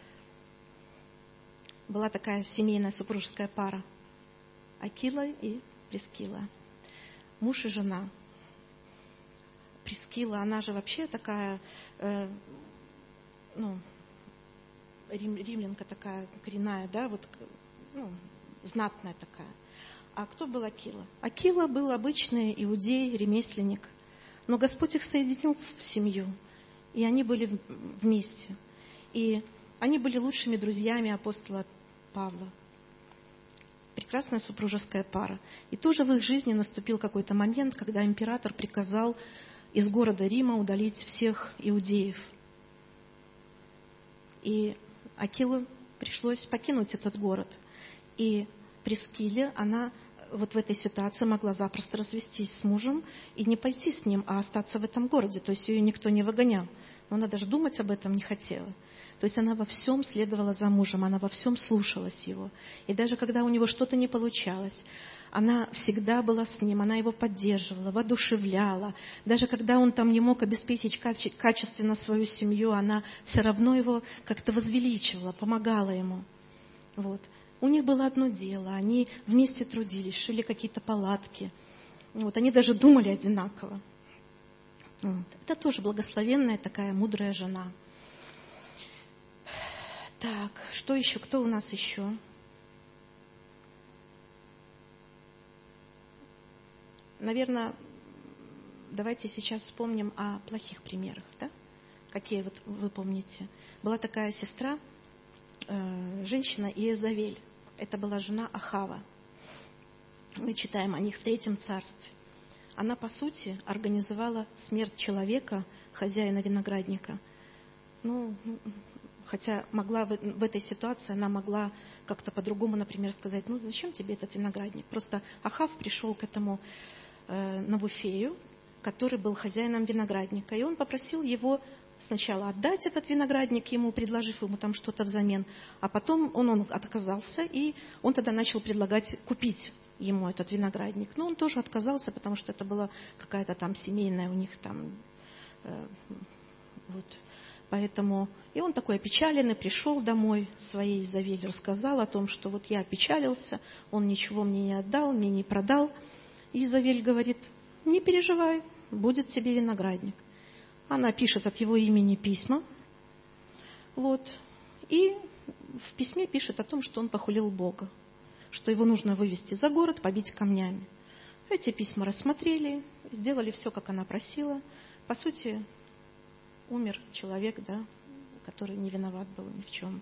Была такая семейная супружеская пара. Акила и Прискила. Муж и жена. Прискила, она же вообще такая, э, ну, рим, римлянка такая коренная, да, вот, ну, знатная такая. А кто был Акила? Акила был обычный иудей, ремесленник. Но Господь их соединил в семью. И они были вместе. И они были лучшими друзьями апостола Павла. Прекрасная супружеская пара. И тоже в их жизни наступил какой-то момент, когда император приказал из города Рима удалить всех иудеев. И Акилу пришлось покинуть этот город. И Прискиле, она вот в этой ситуации могла запросто развестись с мужем и не пойти с ним, а остаться в этом городе. То есть ее никто не выгонял. Но она даже думать об этом не хотела. То есть она во всем следовала за мужем, она во всем слушалась его. И даже когда у него что-то не получалось, она всегда была с ним, она его поддерживала, воодушевляла. Даже когда он там не мог обеспечить каче- качественно свою семью, она все равно его как-то возвеличивала, помогала ему. Вот. У них было одно дело, они вместе трудились, шили какие-то палатки. Вот. Они даже думали одинаково. Вот. Это тоже благословенная такая мудрая жена. Так, что еще? Кто у нас еще? Наверное, давайте сейчас вспомним о плохих примерах, да? Какие вот вы помните? Была такая сестра, э, женщина Иезавель. Это была жена Ахава. Мы читаем о них в Третьем царстве. Она, по сути, организовала смерть человека, хозяина виноградника. Ну, хотя могла в, в этой ситуации, она могла как-то по-другому, например, сказать, ну, зачем тебе этот виноградник? Просто Ахав пришел к этому э, Навуфею, который был хозяином виноградника, и он попросил его сначала отдать этот виноградник ему, предложив ему там что-то взамен, а потом он, он отказался, и он тогда начал предлагать купить ему этот виноградник. Но он тоже отказался, потому что это была какая-то там семейная у них там э, вот. Поэтому, и он такой опечаленный, пришел домой, своей Изавель рассказал о том, что вот я опечалился, он ничего мне не отдал, мне не продал. И Изавель говорит, не переживай, будет тебе виноградник. Она пишет от его имени письма, вот, и в письме пишет о том, что он похулил Бога, что его нужно вывести за город, побить камнями. Эти письма рассмотрели, сделали все, как она просила. По сути, умер человек, да, который не виноват был ни в чем.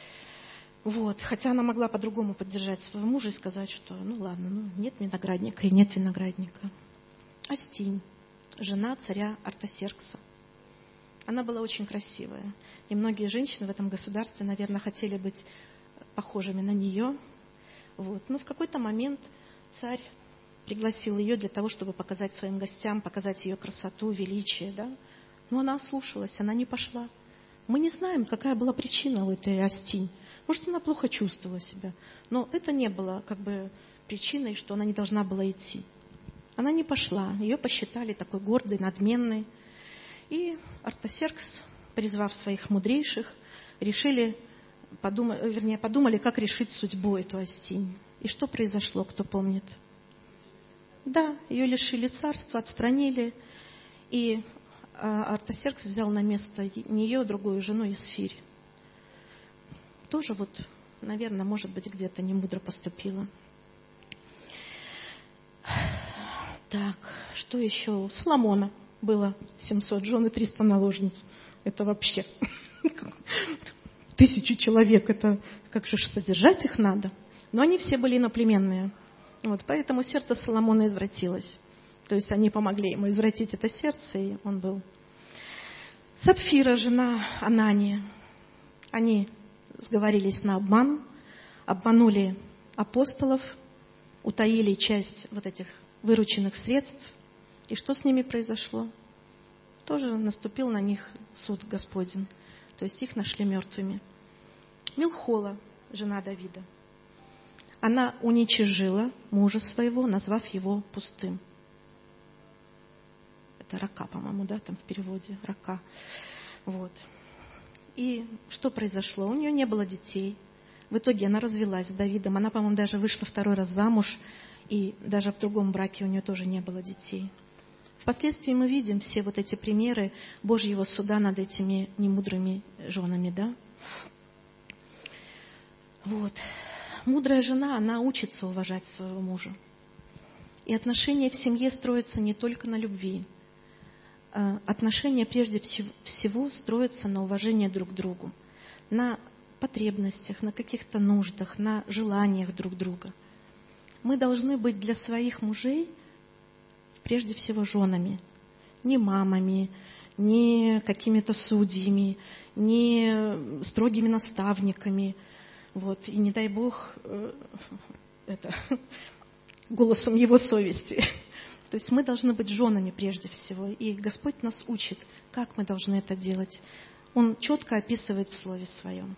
Вот. Хотя она могла по-другому поддержать своего мужа и сказать, что ну ладно, ну нет виноградника и нет виноградника. Астинь, жена царя Артасеркса. Она была очень красивая. И многие женщины в этом государстве, наверное, хотели быть похожими на нее. Вот. Но в какой-то момент царь пригласил ее для того, чтобы показать своим гостям, показать ее красоту, величие, да. Но она ослушалась, она не пошла. Мы не знаем, какая была причина у этой Астинь. Может, она плохо чувствовала себя. Но это не было как бы причиной, что она не должна была идти. Она не пошла. Ее посчитали такой гордой, надменной. И Артасеркс, призвав своих мудрейших, решили, подумали, вернее, подумали, как решить судьбу эту Астинь. И что произошло, кто помнит? Да, ее лишили царства, отстранили. И Артасеркс взял на место нее другую жену Исфирь. Тоже вот, наверное, может быть, где-то не мудро поступила. Так, что еще? У Соломона было семьсот жен и триста наложниц. Это вообще тысячу человек. Это как же содержать их надо? Но они все были иноплеменные. Вот, поэтому сердце Соломона извратилось. То есть они помогли ему извратить это сердце, и он был. Сапфира, жена Анания. Они сговорились на обман, обманули апостолов, утаили часть вот этих вырученных средств. И что с ними произошло? Тоже наступил на них суд Господень. То есть их нашли мертвыми. Милхола, жена Давида. Она уничижила мужа своего, назвав его пустым. Это рака, по-моему, да, там в переводе, рака. Вот. И что произошло? У нее не было детей. В итоге она развелась с Давидом. Она, по-моему, даже вышла второй раз замуж. И даже в другом браке у нее тоже не было детей. Впоследствии мы видим все вот эти примеры Божьего суда над этими немудрыми женами, да? Вот. Мудрая жена, она учится уважать своего мужа. И отношения в семье строятся не только на любви. Отношения прежде всего строятся на уважении друг к другу, на потребностях, на каких-то нуждах, на желаниях друг друга. Мы должны быть для своих мужей прежде всего женами, не мамами, не какими-то судьями, не строгими наставниками. Вот. И не дай Бог это, голосом его совести. То есть мы должны быть женами прежде всего. И Господь нас учит, как мы должны это делать. Он четко описывает в Слове Своем.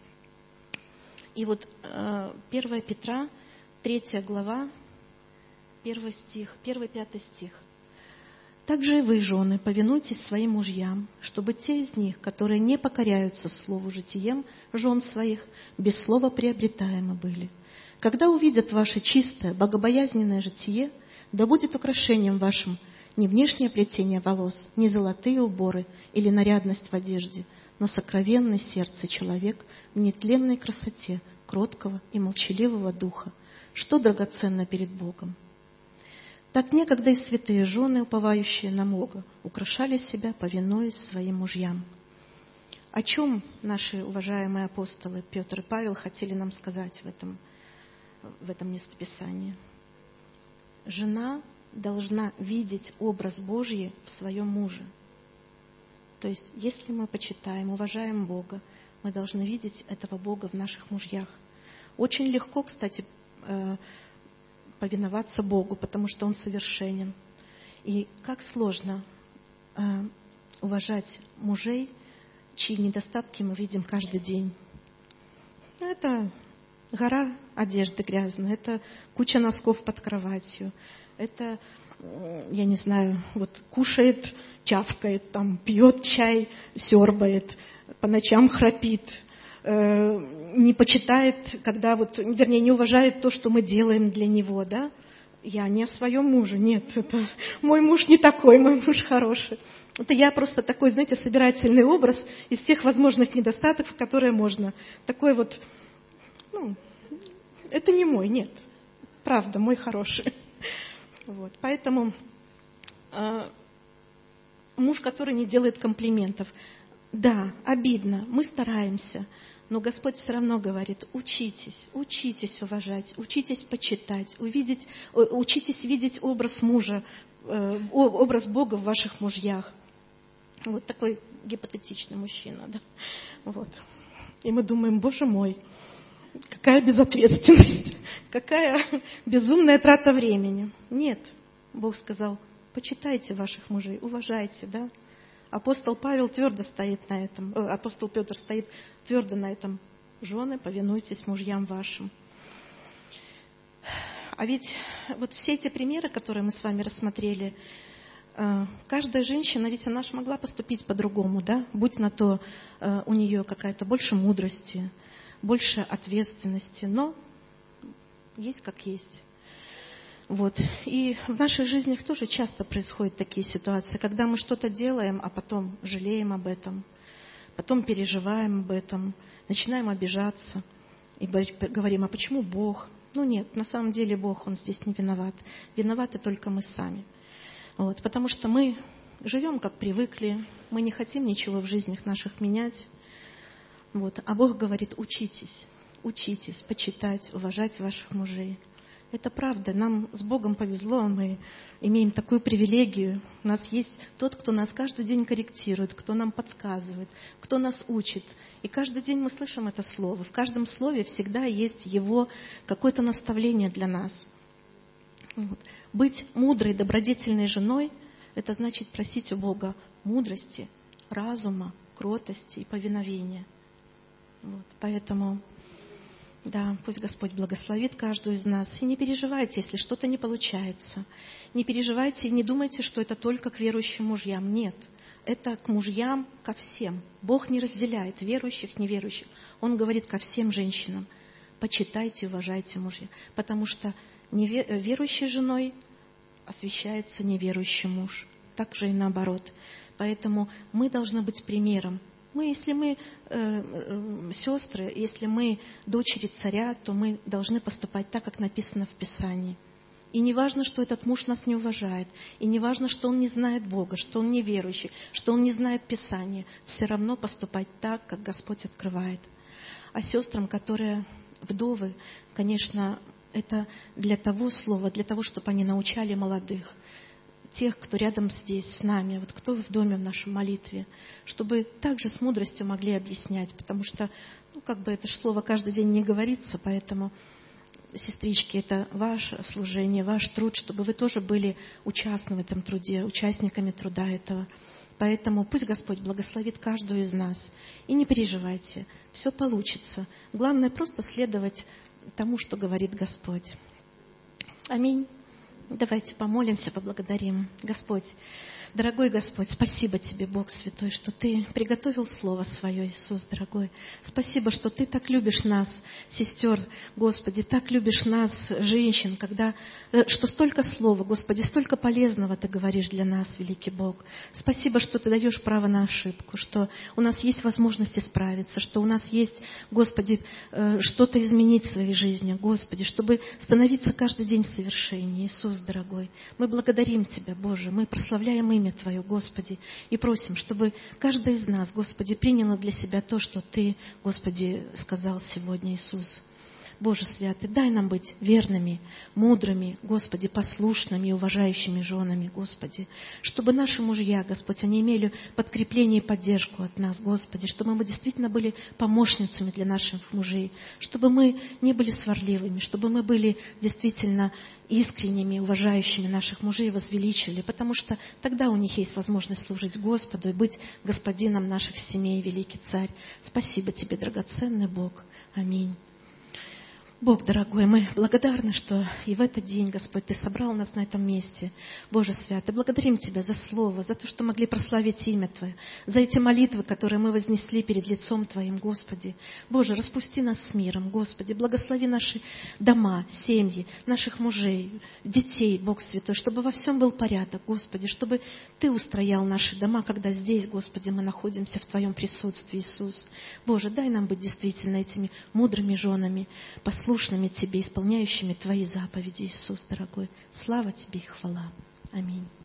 И вот первое Петра, третья глава, первый стих, первый, пятый стих. «Также и вы, жены, повинуйтесь своим мужьям, чтобы те из них, которые не покоряются слову житием жен своих, без слова приобретаемы были. Когда увидят ваше чистое, богобоязненное житие, да будет украшением вашим не внешнее плетение волос, не золотые уборы или нарядность в одежде, но сокровенный сердце человек в нетленной красоте кроткого и молчаливого духа, что драгоценно перед Богом. Так некогда и святые жены, уповающие на Бога, украшали себя, повинуясь своим мужьям». О чем наши уважаемые апостолы Петр и Павел хотели нам сказать в этом, в этом местописании? Жена должна видеть образ Божий в своем муже. То есть, если мы почитаем, уважаем Бога, мы должны видеть этого Бога в наших мужьях. Очень легко, кстати, повиноваться Богу, потому что Он совершенен. И как сложно уважать мужей, чьи недостатки мы видим каждый день. Это гора одежды грязной, это куча носков под кроватью, это, я не знаю, вот кушает, чавкает, там, пьет чай, сёрбает, по ночам храпит, э, не почитает, когда вот, вернее, не уважает то, что мы делаем для него, да? Я не о своем муже, нет, это мой муж не такой, мой муж хороший. Это я просто такой, знаете, собирательный образ из всех возможных недостатков, которые можно. Такой вот, ну, это не мой, нет, правда, мой хороший. Вот, поэтому э, муж, который не делает комплиментов, да, обидно, мы стараемся, но Господь все равно говорит: учитесь, учитесь уважать, учитесь почитать, увидеть, учитесь видеть образ мужа, э, образ Бога в ваших мужьях. Вот такой гипотетичный мужчина, да. Вот. И мы думаем: Боже мой, какая безответственность, какая безумная трата времени. Нет, Бог сказал: почитайте ваших мужей, уважайте, да. Апостол Павел твердо стоит на этом, э, апостол Петр стоит твердо на этом: жены, повинуйтесь мужьям вашим. А ведь вот все эти примеры, которые мы с вами рассмотрели, э, каждая женщина, ведь она же могла поступить по-другому, да, будь на то э, у нее какая-то больше мудрости, больше ответственности, но есть как есть. Вот. И в наших жизнях тоже часто происходят такие ситуации, когда мы что-то делаем, а потом жалеем об этом, потом переживаем об этом, начинаем обижаться и говорим: а почему Бог? Ну нет, на самом деле Бог, Он здесь не виноват. Виноваты только мы сами. Вот. Потому что мы живем, как привыкли, мы не хотим ничего в жизнях наших менять. Вот. А Бог говорит: учитесь, учитесь почитать, уважать ваших мужей. Это правда, нам с Богом повезло, мы имеем такую привилегию. У нас есть тот, кто нас каждый день корректирует, кто нам подсказывает, кто нас учит. И каждый день мы слышим это слово. В каждом слове всегда есть его какое-то наставление для нас. Вот. Быть мудрой, добродетельной женой – это значит просить у Бога мудрости, разума, кротости и повиновения. Вот. Поэтому... Да, пусть Господь благословит каждую из нас. И не переживайте, если что-то не получается. Не переживайте и не думайте, что это только к верующим мужьям. Нет, это к мужьям, ко всем. Бог не разделяет верующих, неверующих. Он говорит ко всем женщинам: почитайте и уважайте мужья. Потому что верующей женой освящается неверующий муж. Так же и наоборот. Поэтому мы должны быть примером. Мы, если мы э, э, сестры, если мы дочери царя, то мы должны поступать так, как написано в Писании. И не важно, что этот муж нас не уважает, и не важно, что он не знает Бога, что он неверующий, что он не знает Писания, все равно поступать так, как Господь открывает. А сестрам, которые вдовы, конечно, это для того слова, для того, чтобы они научали молодых. тех, кто рядом здесь с нами, вот кто в доме в нашей молитве, чтобы также с мудростью могли объяснять, потому что, ну, как бы это же слово каждый день не говорится, поэтому, сестрички, это ваше служение, ваш труд, чтобы вы тоже были участны в этом труде, участниками труда этого. Поэтому пусть Господь благословит каждую из нас. И не переживайте, все получится. Главное просто следовать тому, что говорит Господь. Аминь. Давайте помолимся, поблагодарим. Господь, дорогой Господь, спасибо Тебе, Бог Святой, что Ты приготовил Слово Свое, Иисус, дорогой. Спасибо, что Ты так любишь нас, сестер, Господи, так любишь нас, женщин, когда, что столько Слова, Господи, столько полезного Ты говоришь для нас, великий Бог. Спасибо, что Ты даешь право на ошибку, что у нас есть возможность исправиться, что у нас есть, Господи, что-то изменить в своей жизни, Господи, чтобы становиться каждый день совершеннее, Иисус, дорогой. Мы благодарим Тебя, Боже, мы прославляем имя Твое, Господи, и просим, чтобы каждый из нас, Господи, принял для себя то, что Ты, Господи, сказал сегодня, Иисус. Боже святый, дай нам быть верными, мудрыми, Господи, послушными и уважающими женами, Господи, чтобы наши мужья, Господь, они имели подкрепление и поддержку от нас, Господи, чтобы мы действительно были помощницами для наших мужей, чтобы мы не были сварливыми, чтобы мы были действительно искренними, уважающими наших мужей, возвеличивали, потому что тогда у них есть возможность служить Господу и быть господином наших семей, великий Царь. Спасибо Тебе, драгоценный Бог. Аминь. Бог, дорогой, мы благодарны, что и в этот день, Господь, Ты собрал нас на этом месте. Боже святый, благодарим Тебя за Слово, за то, что могли прославить имя Твое, за эти молитвы, которые мы вознесли перед лицом Твоим, Господи. Боже, распусти нас с миром, Господи, благослови наши дома, семьи, наших мужей, детей, Бог святой, чтобы во всем был порядок, Господи, чтобы Ты устроял наши дома, когда здесь, Господи, мы находимся в Твоем присутствии, Иисус. Боже, дай нам быть действительно этими мудрыми женами, послушными Тебе, исполняющими Твои заповеди, Иисус, дорогой. Слава Тебе и хвала. Аминь.